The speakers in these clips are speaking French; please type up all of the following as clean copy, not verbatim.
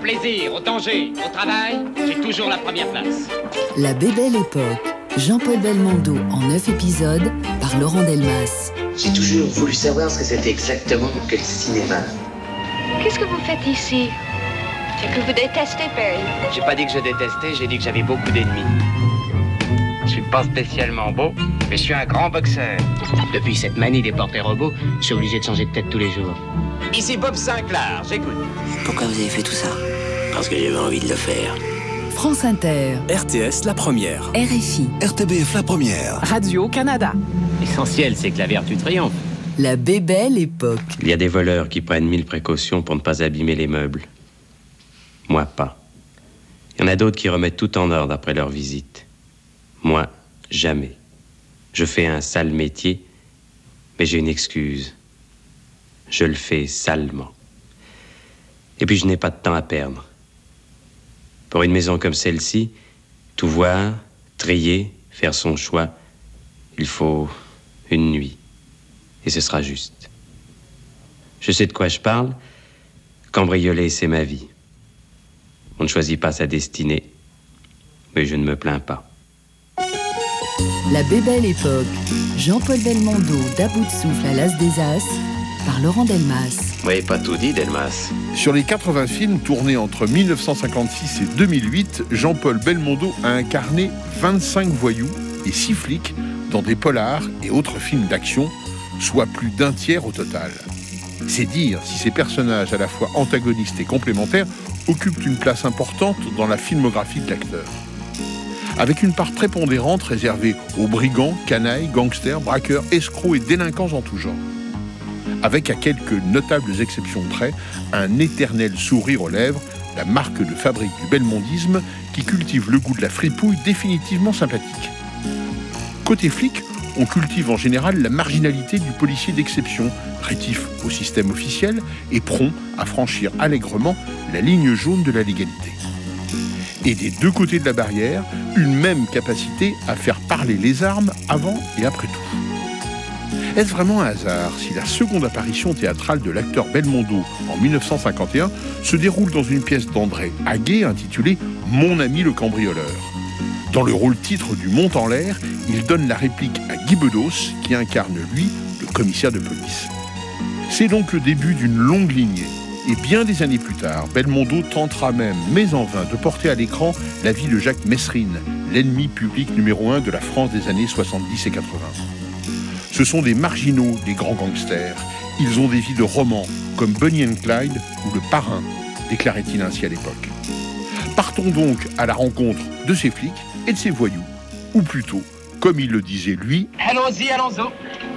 plaisir, au danger, au travail, j'ai toujours la première place. La Bébelle Époque, Jean-Paul Belmondo en 9 épisodes par Laurent Delmas. J'ai toujours voulu savoir ce que c'était exactement que le cinéma. Qu'est-ce que vous faites ici? C'est que vous détestez Perry. J'ai pas dit que je détestais, j'ai dit que j'avais beaucoup d'ennemis. Je suis pas spécialement beau, mais je suis un grand boxeur. Depuis cette manie des portraits robots, je suis obligé de changer de tête tous les jours. Ici Bob Sinclair, j'écoute. Pourquoi vous avez fait tout ça? Parce que j'avais envie de le faire. France Inter, RTS La Première, RFI, RTBF La Première, Radio-Canada. L'essentiel, c'est que la vertu triomphe. La Bébelle Époque. Il y a des voleurs qui prennent 1000 précautions pour ne pas abîmer les meubles. Moi, pas. Il y en a d'autres qui remettent tout en ordre après leur visite. Moi, jamais. Je fais un sale métier, mais j'ai une excuse. Je le fais salement. Et puis je n'ai pas de temps à perdre. Pour une maison comme celle-ci, tout voir, trier, faire son choix, il faut une nuit. Et ce sera juste. Je sais de quoi je parle. Cambrioler, c'est ma vie. On ne choisit pas sa destinée, mais je ne me plains pas. La Bébelle Époque, Jean-Paul Belmondo d'À bout de souffle à l'As des As par Laurent Delmas. Oui, pas tout dit, Delmas. Sur les 80 films tournés entre 1956 et 2008, Jean-Paul Belmondo a incarné 25 voyous et 6 flics dans des polars et autres films d'action, soit plus d'un tiers au total. C'est dire si ces personnages à la fois antagonistes et complémentaires occupent une place importante dans la filmographie de l'acteur. Avec une part prépondérante réservée aux brigands, canailles, gangsters, braqueurs, escrocs et délinquants en tout genre. Avec, à quelques notables exceptions près, un éternel sourire aux lèvres, la marque de fabrique du belmondisme qui cultive le goût de la fripouille définitivement sympathique. Côté flic, on cultive en général la marginalité du policier d'exception, rétif au système officiel et prompt à franchir allègrement la ligne jaune de la légalité. Et des deux côtés de la barrière, une même capacité à faire parler les armes avant et après tout. Est-ce vraiment un hasard si la seconde apparition théâtrale de l'acteur Belmondo en 1951 se déroule dans une pièce d'André Aguet intitulée « Mon ami le cambrioleur ». Dans le rôle titre du Mont en l'air, il donne la réplique à Guy Bedos, qui incarne, lui, le commissaire de police. C'est donc le début d'une longue lignée. Et bien des années plus tard, Belmondo tentera même, mais en vain, de porter à l'écran la vie de Jacques Messrine, l'ennemi public numéro 1 de la France des années 70 et 80. Ce sont des marginaux, les grands gangsters. Ils ont des vies de romans, comme Bonnie and Clyde ou Le Parrain, déclarait-il ainsi à l'époque. Partons donc à la rencontre de ces flics et de ces voyous. Ou plutôt, comme il le disait lui... Allons-y, allons-y.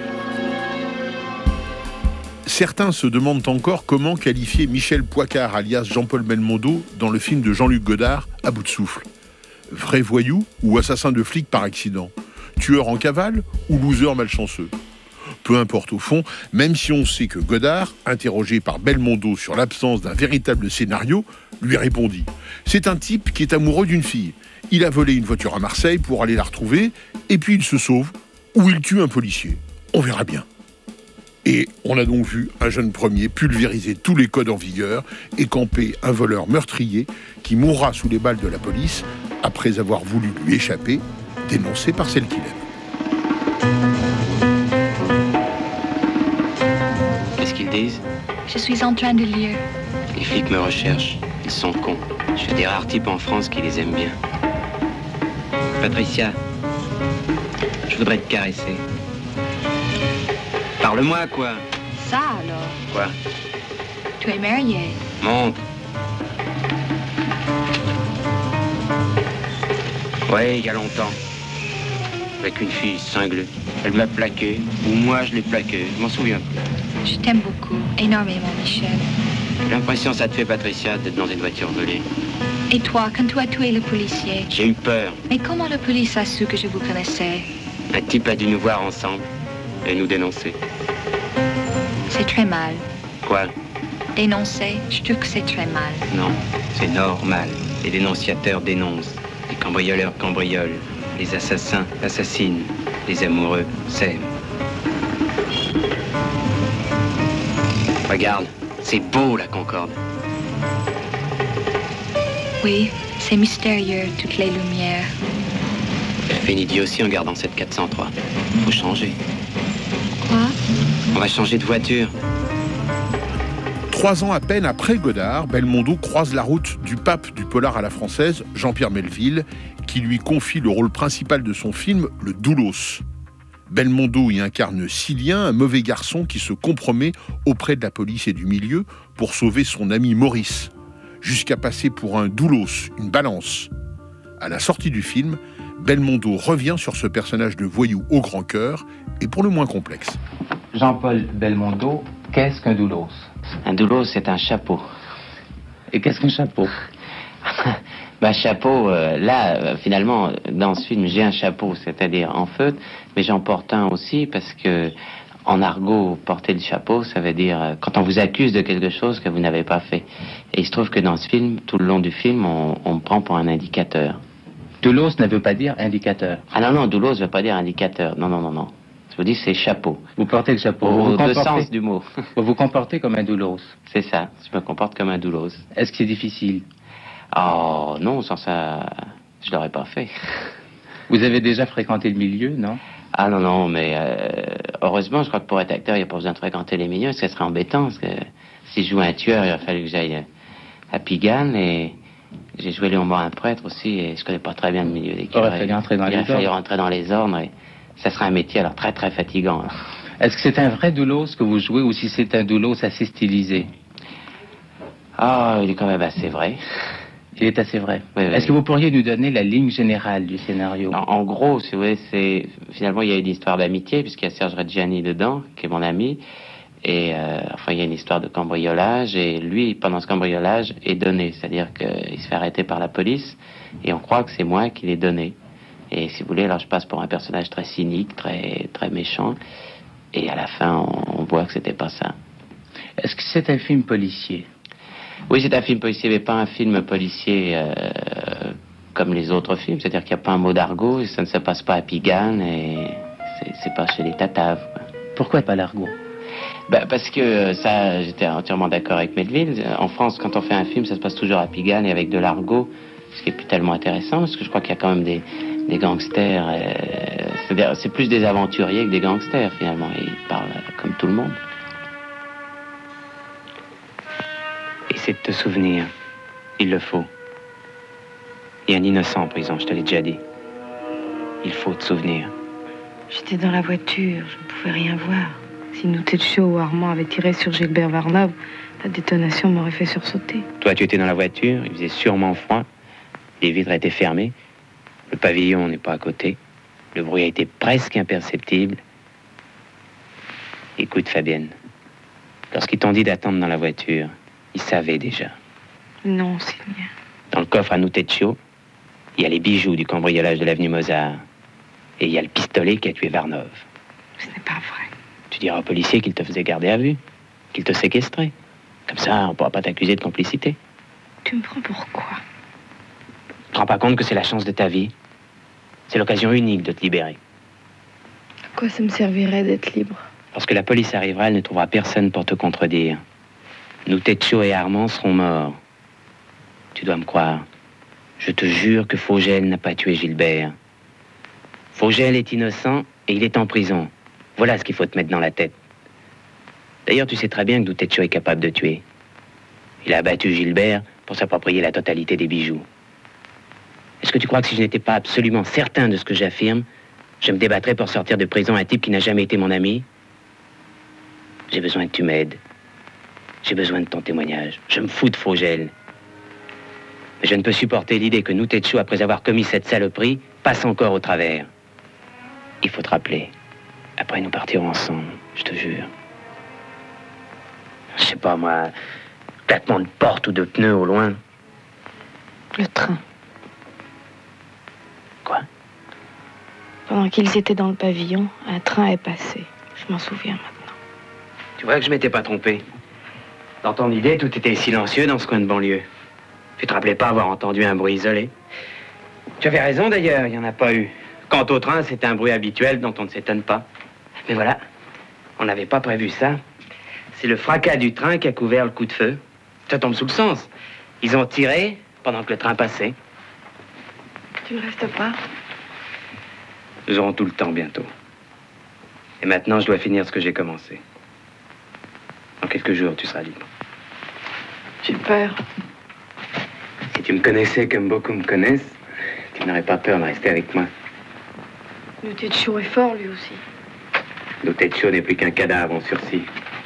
Certains se demandent encore comment qualifier Michel Poicart, alias Jean-Paul Belmondo, dans le film de Jean-Luc Godard, À bout de souffle. Vrai voyou ou assassin de flic par accident? Tueur en cavale ou loser malchanceux? Peu importe au fond, même si on sait que Godard, interrogé par Belmondo sur l'absence d'un véritable scénario, lui répondit « C'est un type qui est amoureux d'une fille. Il a volé une voiture à Marseille pour aller la retrouver, et puis il se sauve, ou il tue un policier. On verra bien. » Et on a donc vu un jeune premier pulvériser tous les codes en vigueur et camper un voleur meurtrier qui mourra sous les balles de la police après avoir voulu lui échapper, dénoncé par celle qu'il aime. Qu'est-ce qu'ils disent? Je suis en train de lire. Les flics me recherchent. Ils sont cons. Je fais des rares types en France qui les aiment bien. Patricia, je voudrais te caresser. Parle-moi, quoi. Ça alors? Quoi? Tu es marié. Montre. Ouais, il y a longtemps. Avec une fille cinglée. Elle m'a plaqué, ou moi je l'ai plaqué, je m'en souviens plus. Je t'aime beaucoup, énormément, Michel. J'ai l'impression que ça te fait, Patricia, d'être dans une voiture volée. Et toi, quand tu as tué le policier? J'ai eu peur. Mais comment la police a su que je vous connaissais? Un type a dû nous voir ensemble et nous dénoncer. C'est très mal. Quoi? Dénoncer, je trouve que c'est très mal. Non, c'est normal. Les dénonciateurs dénoncent. Les cambrioleurs cambriolent. Les assassins assassinent. Les amoureux s'aiment. Regarde, c'est beau la Concorde. Oui, c'est mystérieux, toutes les lumières. Elle fait une idiotie en gardant cette 403. Faut changer. Quoi? On va changer de voiture. 3 ans à peine après Godard, Belmondo croise la route du pape du polar à la française, Jean-Pierre Melville, qui lui confie le rôle principal de son film, Le Doulos. Belmondo y incarne Cilien, un mauvais garçon qui se compromet auprès de la police et du milieu pour sauver son ami Maurice, jusqu'à passer pour un doulos, une balance. À la sortie du film, Belmondo revient sur ce personnage de voyou au grand cœur et pour le moins complexe. Jean-Paul Belmondo, qu'est-ce qu'un doulos? Un doulos, c'est un chapeau. Et qu'est-ce qu'un chapeau? Chapeau, finalement, dans ce film, j'ai un chapeau, c'est-à-dire en feutre, mais j'en porte un aussi parce que, en argot, porter le chapeau, ça veut dire quand on vous accuse de quelque chose que vous n'avez pas fait. Et il se trouve que dans ce film, tout le long du film, on me prend pour un indicateur. Doulos ne veut pas dire indicateur. Ah non, doulos ne veut pas dire indicateur. Non. Je vous dis, c'est chapeau. Vous portez le chapeau. Au deux sens du mot. Vous vous comportez comme un doulos. C'est ça, je me comporte comme un doulos. Est-ce que c'est difficile? Oh non, sans ça, je l'aurais pas fait. Vous avez déjà fréquenté le milieu, non? Ah non, mais heureusement, je crois que pour être acteur, il n'y a pas besoin de fréquenter les milieux, parce que ce serait embêtant, parce que si je jouais un tueur, il aurait fallu que j'aille à Pigalle, et j'ai joué Léon Morin, un prêtre aussi, et je connais pas très bien le milieu des curés. Il aurait fallu rentrer dans les ordres. Il aurait fallu rentrer dans les ordres, et ça serait un métier alors très très fatigant. Alors. Est-ce que c'est un vrai doulos que vous jouez, ou si c'est un doulos assez stylisé? Ah, il est quand même assez vrai. Il est assez vrai. Oui. Est-ce que vous pourriez nous donner la ligne générale du scénario? En gros, si vous voulez, finalement, il y a une histoire d'amitié, puisqu'il y a Serge Reggiani dedans, qui est mon ami. Et il y a une histoire de cambriolage. Et lui, pendant ce cambriolage, est donné. C'est-à-dire qu'il se fait arrêter par la police. Et on croit que c'est moi qui l'ai donné. Et si vous voulez, alors je passe pour un personnage très cynique, très, très méchant. Et à la fin, on voit que c'était pas ça. Est-ce que c'est un film policier? Oui, c'est un film policier, mais pas un film policier comme les autres films. C'est-à-dire qu'il n'y a pas un mot d'argot, et ça ne se passe pas à Pigalle, et c'est pas chez les Tataves. Quoi. Pourquoi pas l'argot? Parce que ça, j'étais entièrement d'accord avec Melville. En France, quand on fait un film, ça se passe toujours à Pigalle et avec de l'argot, ce qui est plus tellement intéressant, parce que je crois qu'il y a quand même des gangsters. C'est-à-dire, c'est plus des aventuriers que des gangsters, finalement. Et ils parlent comme tout le monde. Essaie de te souvenir. Il le faut. Il y a un innocent en prison, je te l'ai déjà dit. Il faut te souvenir. J'étais dans la voiture, je ne pouvais rien voir. Si Nutecho ou Armand avaient tiré sur Gilbert Varnov, la détonation m'aurait fait sursauter. Toi, tu étais dans la voiture, il faisait sûrement froid. Les vitres étaient fermées. Le pavillon n'est pas à côté. Le bruit a été presque imperceptible. Écoute, Fabienne. Lorsqu'ils t'ont dit d'attendre dans la voiture, ils savaient déjà. Non, Seigneur. Dans le coffre à Nutecho, il y a les bijoux du cambriolage de l'avenue Mozart. Et il y a le pistolet qui a tué Varnov. Ce n'est pas vrai. Tu diras au policier qu'il te faisait garder à vue, qu'il te séquestrait. Comme ça, on ne pourra pas t'accuser de complicité. Tu me prends pour quoi? Tu te rends pas compte que c'est la chance de ta vie? C'est l'occasion unique de te libérer. À quoi ça me servirait d'être libre? Lorsque la police arrivera, elle ne trouvera personne pour te contredire. Nutecho et Armand seront morts. Tu dois me croire. Je te jure que Fogel n'a pas tué Gilbert. Fogel est innocent et il est en prison. Voilà ce qu'il faut te mettre dans la tête. D'ailleurs, tu sais très bien que Nutecho est capable de tuer. Il a abattu Gilbert pour s'approprier la totalité des bijoux. Est-ce que tu crois que si je n'étais pas absolument certain de ce que j'affirme, je me débattrais pour sortir de prison un type qui n'a jamais été mon ami? J'ai besoin que tu m'aides. J'ai besoin de ton témoignage. Je me fous de Fogel. Mais je ne peux supporter l'idée que Nutecho, après avoir commis cette saloperie, passe encore au travers. Il faut te rappeler. Après, nous partirons ensemble, je te jure. Je sais pas, moi, claquement de porte ou de pneus au loin. Le train. Quoi? Pendant qu'ils étaient dans le pavillon, un train est passé. Je m'en souviens maintenant. Tu vois que je m'étais pas trompé. Dans ton idée, tout était silencieux dans ce coin de banlieue. Tu te rappelais pas avoir entendu un bruit isolé? Tu avais raison d'ailleurs, il n'y en a pas eu. Quant au train, c'est un bruit habituel dont on ne s'étonne pas. Mais voilà, on n'avait pas prévu ça. C'est le fracas du train qui a couvert le coup de feu. Ça tombe sous le sens. Ils ont tiré, pendant que le train passait. Tu ne restes pas? Nous aurons tout le temps bientôt. Et maintenant, je dois finir ce que j'ai commencé. Dans quelques jours, tu seras libre. J'ai peur. Si tu me connaissais comme beaucoup me connaissent, tu n'aurais pas peur de rester avec moi. Le tête chaud est fort, lui aussi. L'Otecho n'est plus qu'un cadavre en sursis.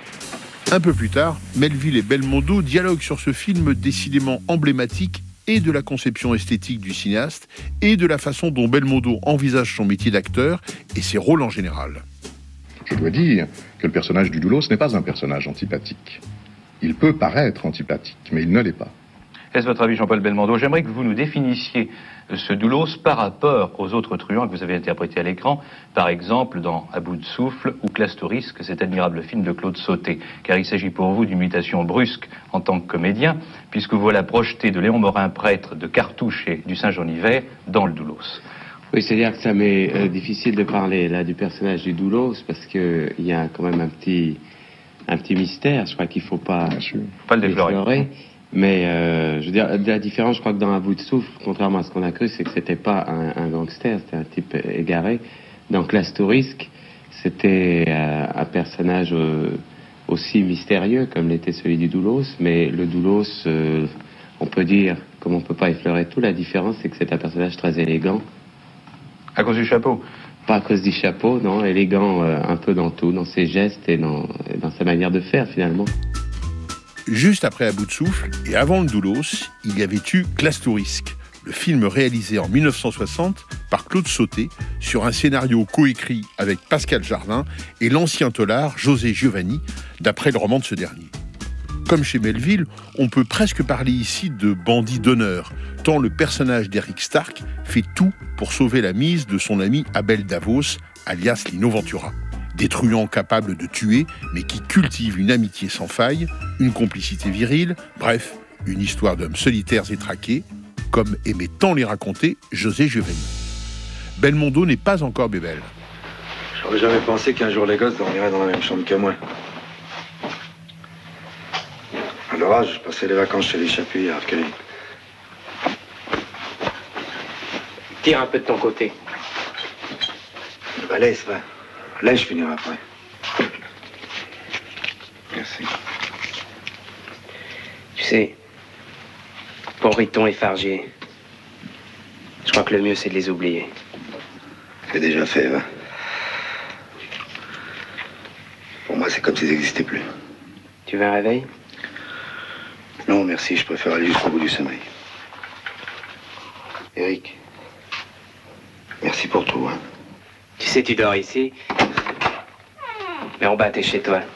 Un peu plus tard, Melville et Belmondo dialoguent sur ce film décidément emblématique et de la conception esthétique du cinéaste et de la façon dont Belmondo envisage son métier d'acteur et ses rôles en général. Je dois dire que le personnage du Doulos n'est pas un personnage antipathique. Il peut paraître antipathique, mais il ne l'est pas. Est-ce votre avis, Jean-Paul Belmondo? J'aimerais que vous nous définissiez ce Doulos par rapport aux autres truands que vous avez interprétés à l'écran, par exemple dans À bout de souffle ou Classe Touriste, cet admirable film de Claude Sauté, car il s'agit pour vous d'une mutation brusque en tant que comédien, puisque vous voilà projeté de Léon Morin, prêtre, de Cartouche et du Saint-Jean-Hiver dans le Doulos. Oui, c'est-à-dire que ça m'est difficile de parler là du personnage du Doulos, parce qu'il y a quand même un petit mystère, je crois qu'il ne faut pas le déflorer. Mais je veux dire, la différence, je crois que dans Un bout de souffle, contrairement à ce qu'on a cru, c'est que c'était pas un gangster, c'était un type égaré. Dans Classe Touriste, c'était un personnage aussi mystérieux comme l'était celui du Doulos, mais le Doulos, on peut dire, comme on peut pas effleurer tout, la différence, c'est que c'est un personnage très élégant. À cause du chapeau? Pas à cause du chapeau, non, élégant un peu dans tout, dans ses gestes et dans sa manière de faire, finalement. Juste après À bout de souffle et avant le Doulos, il y avait eu Classe Touriste, le film réalisé en 1960 par Claude Sauté sur un scénario coécrit avec Pascal Jardin et l'ancien tôlard José Giovanni, d'après le roman de ce dernier. Comme chez Melville, on peut presque parler ici de bandit d'honneur, tant le personnage d'Eric Stark fait tout pour sauver la mise de son ami Abel Davos, alias Lino Ventura. Des truands capables de tuer, mais qui cultivent une amitié sans faille, une complicité virile, bref, une histoire d'hommes solitaires et traqués, comme aimait tant les raconter José Giovanni. Belmondo n'est pas encore bébelle. J'aurais jamais pensé qu'un jour les gosses dormiraient dans la même chambre que moi. À l'orage, je passais les vacances chez les Chapuis à Arcueil. Tire un peu de ton côté. Bah laisse, va. Laisse, je finirai après. Merci. Tu sais, pour Riton et Fargier, je crois que le mieux c'est de les oublier. C'est déjà fait, va. Pour moi, c'est comme s'ils n'existaient plus. Tu veux un réveil? Non, merci, je préfère aller jusqu'au bout du sommeil. Eric, merci pour tout, hein. Tu sais, tu dors ici, mais en bas, t'es chez toi.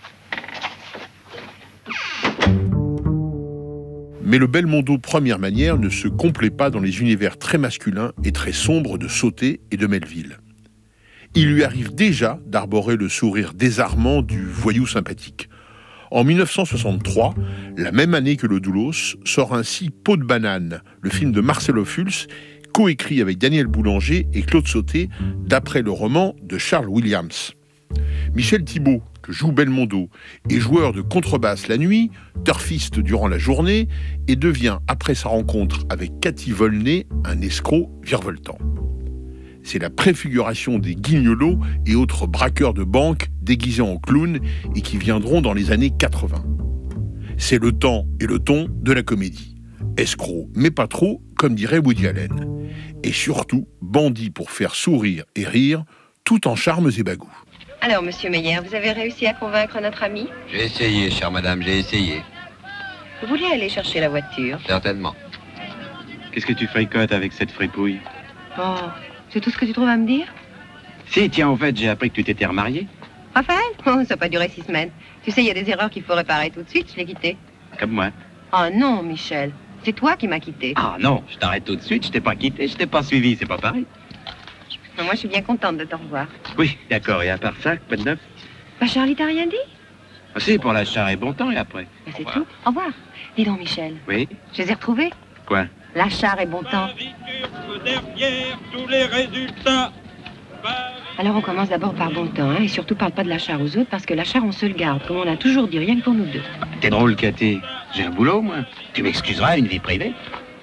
Mais le Belmondo première manière ne se complaît pas dans les univers très masculins et très sombres de Sauté et de Melville. Il lui arrive déjà d'arborer le sourire désarmant du voyou sympathique. En 1963, la même année que le Doulos, sort ainsi Peau de banane, le film de Marcelo Fulz, coécrit avec Daniel Boulanger et Claude Sauté, d'après le roman de Charles Williams. Michel Thibault, que joue Belmondo, est joueur de contrebasse la nuit, turfiste durant la journée, et devient, après sa rencontre avec Cathy Volney, un escroc virevoltant. C'est la préfiguration des guignolos et autres braqueurs de banque déguisés en clowns et qui viendront dans les années 80. C'est le temps et le ton de la comédie. Escroc, mais pas trop, comme dirait Woody Allen. Et surtout, bandit pour faire sourire et rire, tout en charmes et bagous. Alors, monsieur Meyer, vous avez réussi à convaincre notre ami? J'ai essayé, chère madame, j'ai essayé. Vous vouliez aller chercher la voiture? Certainement. Qu'est-ce que tu fricotes avec cette fripouille? Oh, c'est tout ce que tu trouves à me dire? Si, tiens, en fait, j'ai appris que tu t'étais remarié. Raphaël? Oh, ça n'a pas duré 6 semaines. Tu sais, il y a des erreurs qu'il faut réparer tout de suite, je l'ai quitté. Comme moi. Oh non, Michel, c'est toi qui m'as quitté. Ah non, je t'arrête tout de suite, je t'ai pas quitté, je t'ai pas suivi, c'est pas pareil. Non, moi, je suis bien contente de te revoir. Oui, d'accord, et à part ça, pas de neuf? Bah, Charlie t'a rien dit? Ah si, pour la char et bon temps, et après. Bah, c'est tout. Au revoir. Dis donc, Michel. Oui? Je les ai retrouvés. Quoi? La char et bon temps. Derrière tous les résultats. Alors on commence d'abord par bon temps, hein, et surtout parle pas de la char aux autres, parce que la char on se le garde, comme on a toujours dit, rien que pour nous deux. T'es drôle, Cathy. J'ai un boulot, moi. Tu m'excuseras, une vie privée.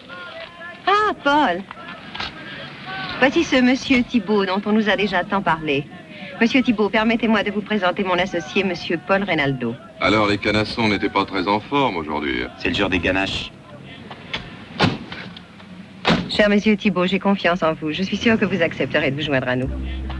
Ah, Paul. Voici ce monsieur Thibault dont on nous a déjà tant parlé. Monsieur Thibault, permettez-moi de vous présenter mon associé, monsieur Paul Reynaldo. Alors, les canassons n'étaient pas très en forme aujourd'hui. C'est le jour des ganaches. Cher monsieur Thibault, j'ai confiance en vous. Je suis sûre que vous accepterez de vous joindre à nous.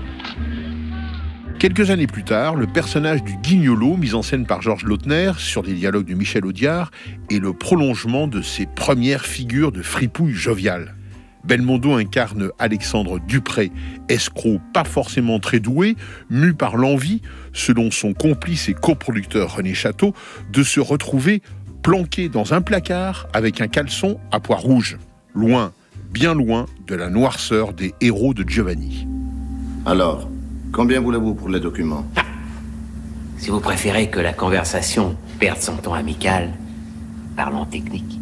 Quelques années plus tard, le personnage du Guignolo, mis en scène par Georges Lautner, sur des dialogues de Michel Audiard, est le prolongement de ses premières figures de fripouille jovial. Belmondo incarne Alexandre Dupré, escroc pas forcément très doué, mu par l'envie, selon son complice et coproducteur René Château, de se retrouver planqué dans un placard avec un caleçon à pois rouges, loin, bien loin de la noirceur des héros de Giovanni. Alors, combien voulez-vous pour les documents? Si vous préférez que la conversation perde son ton amical, parlons technique.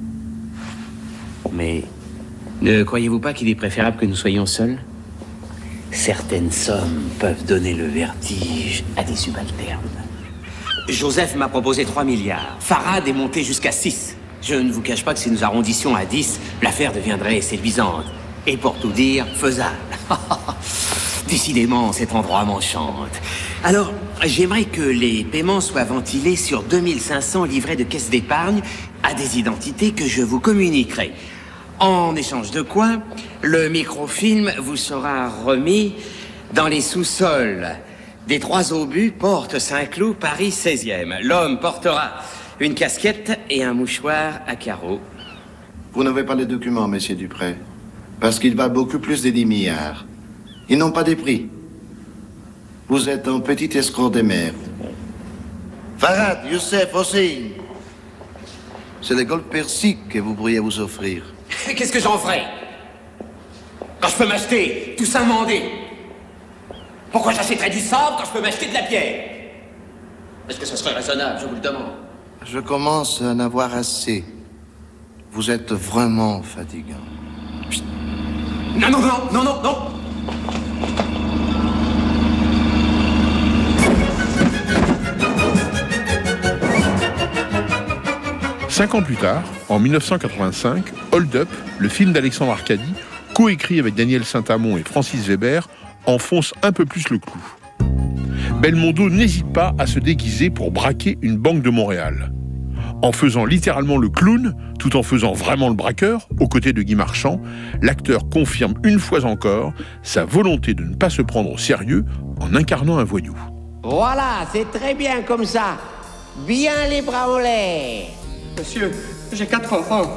Mais ne croyez-vous pas qu'il est préférable que nous soyons seuls? Certaines sommes peuvent donner le vertige à des subalternes. Joseph m'a proposé 3 milliards. Farad est monté jusqu'à 6. Je ne vous cache pas que si nous arrondissions à 10, l'affaire deviendrait séduisante. Et pour tout dire, faisable. Décidément, cet endroit m'enchante. Alors, j'aimerais que les paiements soient ventilés sur 2500 livrets de caisse d'épargne à des identités que je vous communiquerai. En échange de quoi, le microfilm vous sera remis dans les sous-sols des 3 obus, porte Saint-Cloud, Paris 16e. L'homme portera une casquette et un mouchoir à carreaux. Vous n'avez pas les documents, monsieur Dupré, parce qu'ils valent beaucoup plus de 10 milliards. Ils n'ont pas de prix. Vous êtes un petit escroc de merde. Farad, Youssef, aussi. C'est le golfe persique que vous pourriez vous offrir. Qu'est-ce que j'en ferai quand je peux m'acheter tout ça mandé? Pourquoi j'achèterais du sable quand je peux m'acheter de la pierre? Est-ce que ce serait raisonnable, je vous le demande? Je commence à en avoir assez. Vous êtes vraiment fatigant. Chut. Non, non, non, non, non, non. 5 ans plus tard, en 1985, Hold Up, le film d'Alexandre Arcadi, coécrit avec Daniel Saint-Amond et Francis Weber, enfonce un peu plus le clou. Belmondo n'hésite pas à se déguiser pour braquer une banque de Montréal. En faisant littéralement le clown, tout en faisant vraiment le braqueur, aux côtés de Guy Marchand, l'acteur confirme une fois encore sa volonté de ne pas se prendre au sérieux en incarnant un voyou. Voilà, c'est très bien comme ça. Bien les bras en l'air. Monsieur, j'ai 4 enfants.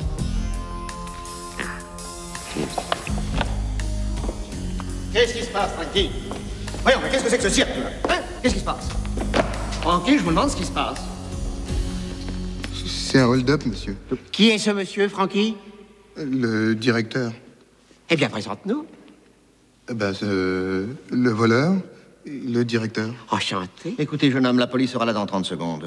Qu'est-ce qui se passe, Frankie? Voyons, mais qu'est-ce que c'est que ce cirque, là? Hein? Qu'est-ce qui se passe? Frankie, je vous demande ce qui se passe. C'est un hold-up, monsieur. Qui est ce monsieur, Frankie? Le directeur. Eh bien, présente-nous. Le voleur, le directeur. Enchanté. Écoutez, jeune homme, la police sera là dans 30 secondes.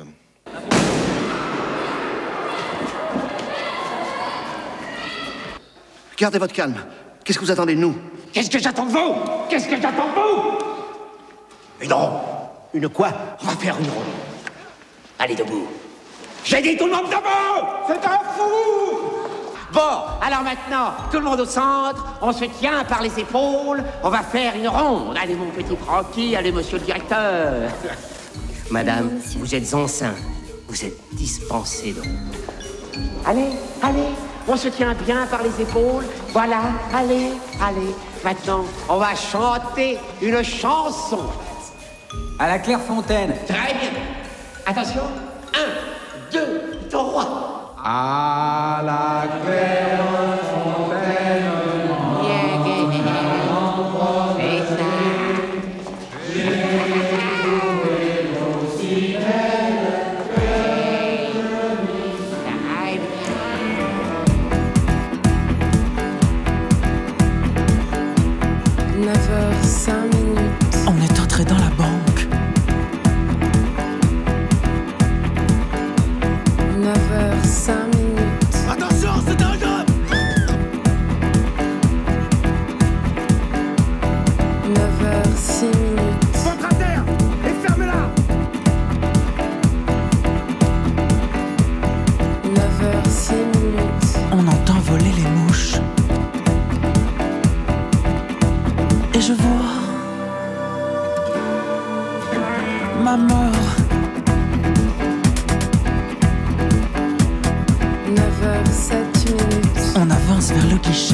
Gardez votre calme. Qu'est-ce que vous attendez de nous? Qu'est-ce que j'attends de vous? Qu'est-ce que j'attends de vous? Une ronde. Une quoi? On va faire une ronde. Allez, debout. J'ai dit tout le monde debout! C'est un fou! Bon, alors maintenant, tout le monde au centre, on se tient par les épaules, on va faire une ronde. Allez, mon petit Francky, allez, monsieur le directeur. Madame, vous êtes enceinte, vous êtes dispensée de ronde. Allez, allez, on se tient bien par les épaules, voilà, allez, allez. Maintenant, on va chanter une chanson. À la Clairefontaine. Très bien. Attention, 1, 2, 3. À la Clairefontaine. On est entré dans la banque. 9h05. Attention, c'est un job. 9h06. Ventre à terre et fermez-la. 9h06. On entend voler les mouches. avance vers le guichet.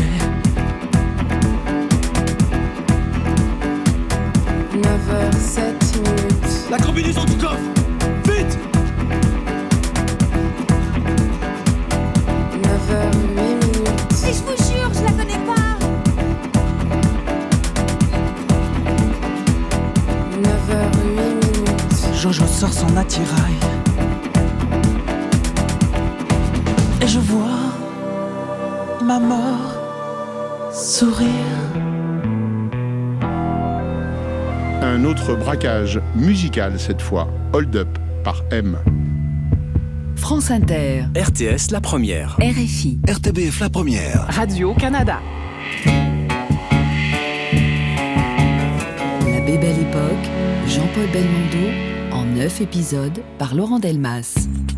9h07. La combinaison du coffre. Vite. 9h08. Et je vous jure, je la connais pas. 9h08. Jojo sort son attirail. Et je vois ma mort sourire. Un autre braquage musical cette fois, Hold Up par M. France Inter. RTS La Première. RFI. RTBF La Première. Radio-Canada. La Bébelle Époque, Jean-Paul Belmondo, en 9 épisodes par Laurent Delmas.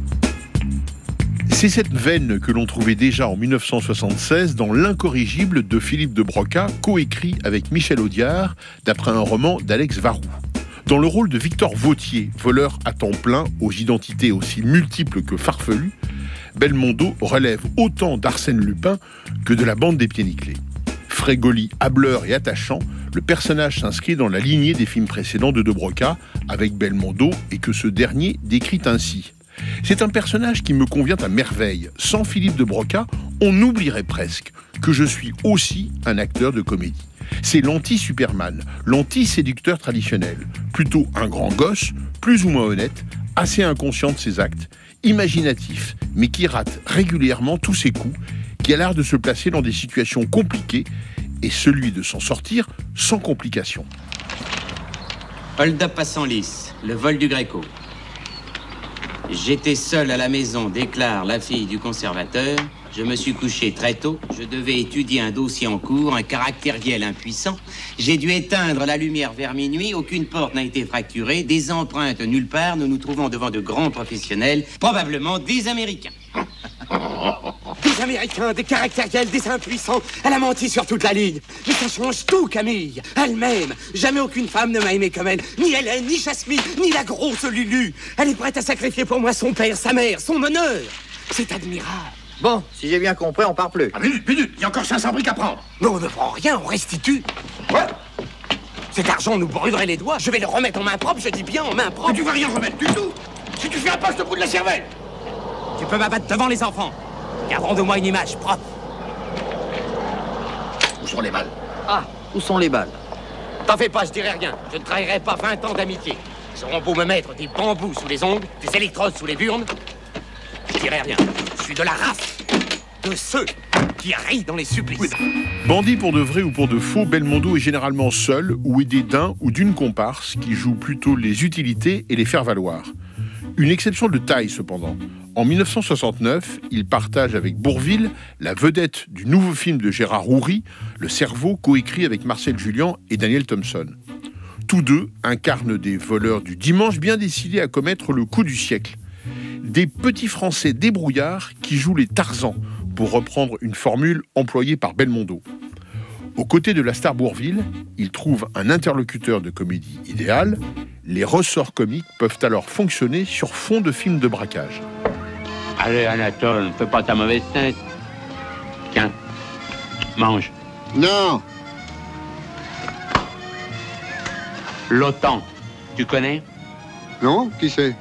C'est cette veine que l'on trouvait déjà en 1976 dans L'Incorrigible de Philippe de Broca, coécrit avec Michel Audiard, d'après un roman d'Alex Varou. Dans le rôle de Victor Vautier, voleur à temps plein, aux identités aussi multiples que farfelues, Belmondo relève autant d'Arsène Lupin que de la bande des Pieds Nickelés. Frégoli, hâbleur et attachant, le personnage s'inscrit dans la lignée des films précédents de Broca, avec Belmondo, et que ce dernier décrit ainsi. C'est un personnage qui me convient à merveille. Sans Philippe de Broca, on oublierait presque que je suis aussi un acteur de comédie. C'est l'anti-Superman, l'anti-séducteur traditionnel. Plutôt un grand gosse, plus ou moins honnête, assez inconscient de ses actes, imaginatif, mais qui rate régulièrement tous ses coups, qui a l'art de se placer dans des situations compliquées et celui de s'en sortir sans complications. Hold-up passant lisse, le vol du Gréco. J'étais seul à la maison, déclare la fille du conservateur. Je me suis couché très tôt. Je devais étudier un dossier en cours, un caractériel impuissant. J'ai dû éteindre la lumière vers minuit. Aucune porte n'a été fracturée. Des empreintes nulle part. Nous nous trouvons devant de grands professionnels, probablement des Américains. Des Américains, des caractériels, des impuissants. Elle a menti sur toute la ligne. Mais ça change tout, Camille. Elle-même. Jamais aucune femme ne m'a aimé comme elle. Ni Hélène, ni Jasmine, ni la grosse Lulu. Elle est prête à sacrifier pour moi son père, sa mère, son honneur. C'est admirable. Bon, si j'ai bien compris, on part plus. Ah, minute, il y a encore 500 briques à prendre. Mais on ne prend rien, on restitue. Ouais. Cet argent nous brûlerait les doigts. Je vais le remettre en main propre, je dis bien en main propre. Mais tu vas rien remettre du tout. Si tu fais un pas, je te bout de la cervelle. Tu peux m'abattre devant les enfants. Gardons de moi une image propre. Où sont les balles? Ah, où sont les balles? T'en fais pas, je dirai rien. Je ne trahirai pas 20 ans d'amitié. Ils auront beau me mettre des bambous sous les ongles, des électrodes sous les burnes. Je dirai rien. Je suis de la race de ceux qui rient dans les supplices. Bandit pour de vrai ou pour de faux, Belmondo est généralement seul ou aidé d'un ou d'une comparse qui joue plutôt les utilités et les faire-valoir. Une exception de taille cependant. En 1969, il partage avec Bourvil la vedette du nouveau film de Gérard Houry, Le Cerveau, coécrit avec Marcel Julien et Daniel Thompson. Tous deux incarnent des voleurs du dimanche bien décidés à commettre le coup du siècle. Des petits Français débrouillards qui jouent les Tarzans, pour reprendre une formule employée par Belmondo. Aux côtés de la star Bourvil, il trouve un interlocuteur de comédie idéal. Les ressorts comiques peuvent alors fonctionner sur fond de films de braquage. Allez, Anatole, fais pas ta mauvaise tête. Tiens, mange. Non. L'OTAN, tu connais? Non, qui c'est?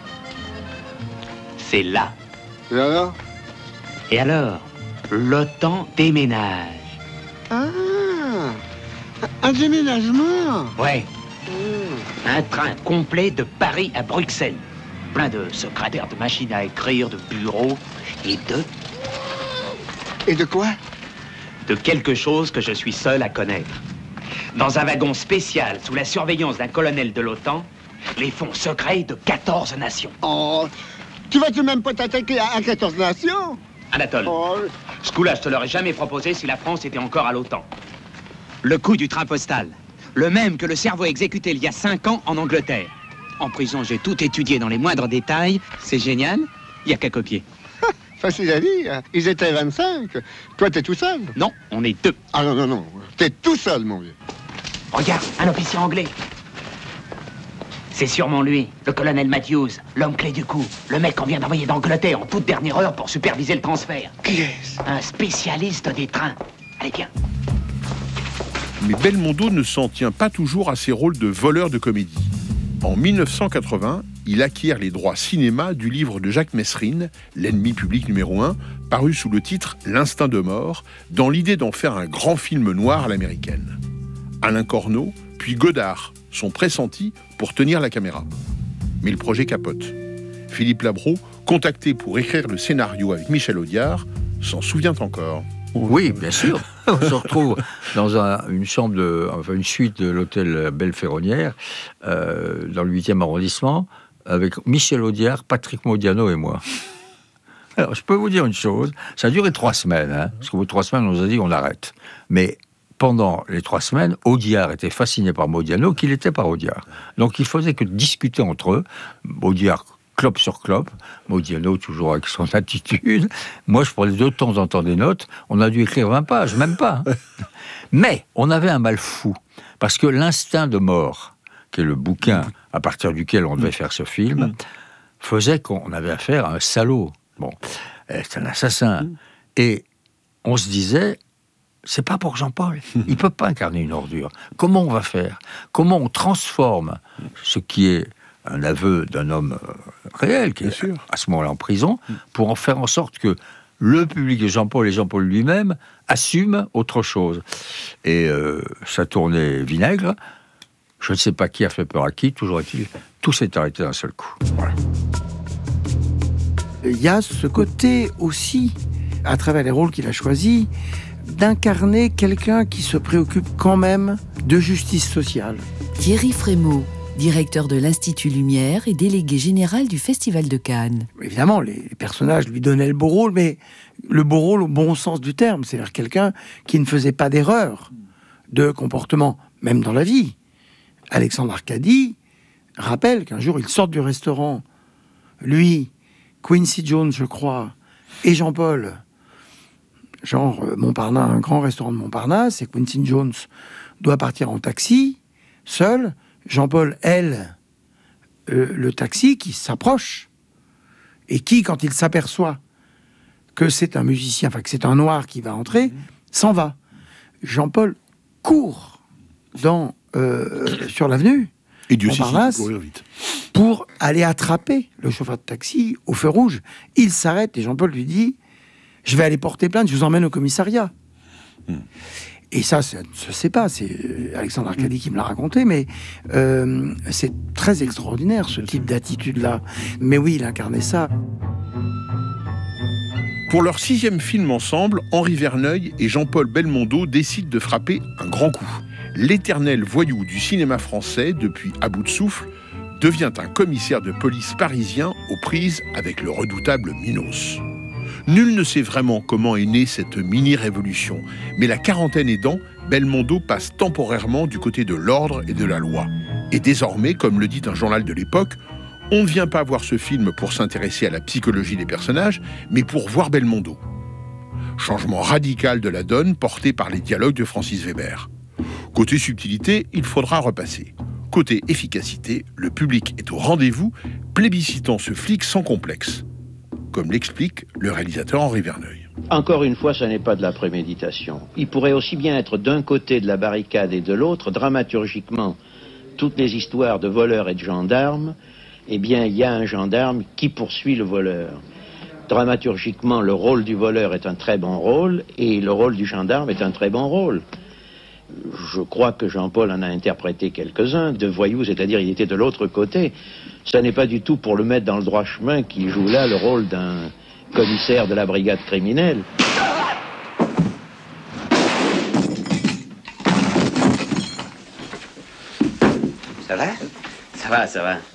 C'est là. Et alors? Et alors, l'OTAN déménage. Ah, un déménagement? Ouais. Un train complet de Paris à Bruxelles. Plein de secrétaires, de machines à écrire, de bureaux et de... Et de quoi? De quelque chose que je suis seul à connaître. Dans un wagon spécial, sous la surveillance d'un colonel de l'OTAN, les fonds secrets de 14 nations. Oh, tu vas tout de même pas t'attaquer à 14 nations? Anatole, ce coup-là, je te l'aurais jamais proposé si la France était encore à l'OTAN. Le coup du train postal, le même que le cerveau exécuté il y a 5 ans en Angleterre. En prison, j'ai tout étudié dans les moindres détails. C'est génial, il n'y a qu'à copier. Facile à dire, ils étaient 25. Toi, t'es tout seul? Non, on est 2. Ah non, non, non, t'es tout seul, mon vieux. Regarde, un officier anglais. C'est sûrement lui, le colonel Matthews, l'homme clé du coup. Le mec qu'on vient d'envoyer d'Angleterre en toute dernière heure pour superviser le transfert. Qui est-ce? Un spécialiste des trains. Allez, viens. Mais Belmondo ne s'en tient pas toujours à ses rôles de voleur de comédie. En 1980, il acquiert les droits cinéma du livre de Jacques Messrine, L'ennemi public numéro 1, paru sous le titre L'instinct de mort, dans l'idée d'en faire un grand film noir à l'américaine. Alain Corneau, puis Godard sont pressentis pour tenir la caméra. Mais le projet capote. Philippe Labro, contacté pour écrire le scénario avec Michel Audiard, s'en souvient encore. Oui, bien sûr. On se retrouve dans une suite de l'hôtel Belle Ferronnière, dans le 8e arrondissement, avec Michel Audiard, Patrick Modiano et moi. Alors, je peux vous dire une chose, ça a duré 3 semaines, parce qu'au bout de 3 semaines, on nous a dit on arrête. Mais pendant les 3 semaines, Audiard était fasciné par Modiano, qu'il était par Audiard. Donc, il faisait que discuter entre eux. Audiard, clope sur clope. Modiano, toujours avec son attitude. Moi, je prenais de temps en temps des notes. On a dû écrire 20 pages, même pas. Mais on avait un mal fou. Parce que L'instinct de mort, qui est le bouquin à partir duquel on devait faire ce film, faisait qu'on avait affaire à un salaud. Bon, c'est un assassin. Et on se disait, c'est pas pour Jean-Paul. Il peut pas incarner une ordure. Comment on va faire? Comment on transforme ce qui est un aveu d'un homme réel, qui est à ce moment-là en prison, pour en faire en sorte que le public de Jean-Paul et Jean-Paul lui-même assument autre chose. Et ça tournait vinaigre. Je ne sais pas qui a fait peur à qui, toujours est-il, tout s'est arrêté d'un seul coup. Voilà. Il y a ce côté aussi, à travers les rôles qu'il a choisis, d'incarner quelqu'un qui se préoccupe quand même de justice sociale. Thierry Frémaux, directeur de l'Institut Lumière et délégué général du Festival de Cannes. Évidemment, les personnages lui donnaient le beau rôle, mais le beau rôle au bon sens du terme, c'est-à-dire quelqu'un qui ne faisait pas d'erreur de comportement, même dans la vie. Alexandre Arcadi rappelle qu'un jour, ils sortent du restaurant, lui, Quincy Jones, je crois, et Jean-Paul, genre Montparnasse, un grand restaurant de Montparnasse, et Quincy Jones doit partir en taxi, seul. Jean-Paul aile le taxi qui s'approche, et qui, quand il s'aperçoit que c'est un musicien, enfin que c'est un noir qui va entrer, s'en va. Jean-Paul court sur l'avenue, et Dieu sait Montparnasse, courir vite, pour aller attraper le chauffeur de taxi au feu rouge. Il s'arrête et Jean-Paul lui dit « Je vais aller porter plainte, je vous emmène au commissariat. » Et ça ne se sait pas, c'est Alexandre Arcadi qui me l'a raconté, mais c'est très extraordinaire ce type d'attitude-là. Mais oui, il incarnait ça. Pour leur 6e film ensemble, Henri Verneuil et Jean-Paul Belmondo décident de frapper un grand coup. L'éternel voyou du cinéma français, depuis À bout de souffle, devient un commissaire de police parisien aux prises avec le redoutable Minos. Nul ne sait vraiment comment est née cette mini-révolution, mais la quarantaine aidant, Belmondo passe temporairement du côté de l'ordre et de la loi. Et désormais, comme le dit un journal de l'époque, on ne vient pas voir ce film pour s'intéresser à la psychologie des personnages, mais pour voir Belmondo. Changement radical de la donne porté par les dialogues de Francis Weber. Côté subtilité, il faudra repasser. Côté efficacité, le public est au rendez-vous, plébiscitant ce flic sans complexe. Comme l'explique le réalisateur Henri Verneuil. Encore une fois, ce n'est pas de la préméditation. Il pourrait aussi bien être d'un côté de la barricade et de l'autre, dramaturgiquement, toutes les histoires de voleurs et de gendarmes, eh bien, il y a un gendarme qui poursuit le voleur. Dramaturgiquement, le rôle du voleur est un très bon rôle, et le rôle du gendarme est un très bon rôle. Je crois que Jean-Paul en a interprété quelques-uns, de voyous, c'est-à-dire il était de l'autre côté. Ce n'est pas du tout pour le mettre dans le droit chemin qu'il joue là le rôle d'un commissaire de la brigade criminelle. Ça va? Ça va, ça va.